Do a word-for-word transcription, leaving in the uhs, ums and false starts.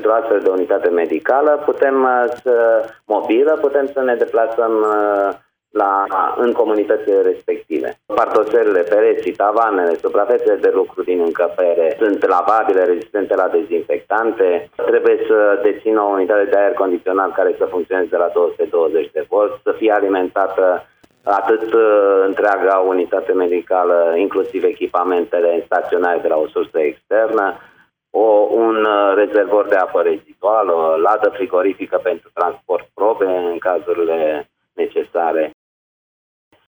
într-o astfel de unitate medicală, putem să mobilă, putem să ne deplasăm la, în comunitățile respective. Partoselele, pereții, tavanele, suprafețele de lucru din încăpere sunt lavabile, rezistente la dezinfectante. Trebuie să dețină o unitate de aer condiționat care să funcționeze la două sute douăzeci de volți, să fie alimentată atât întreaga unitate medicală, inclusiv echipamentele staționare de la o sursă externă, o, un rezervor de apă reziduală, o ladă frigorifică pentru transport probe în cazurile necesare.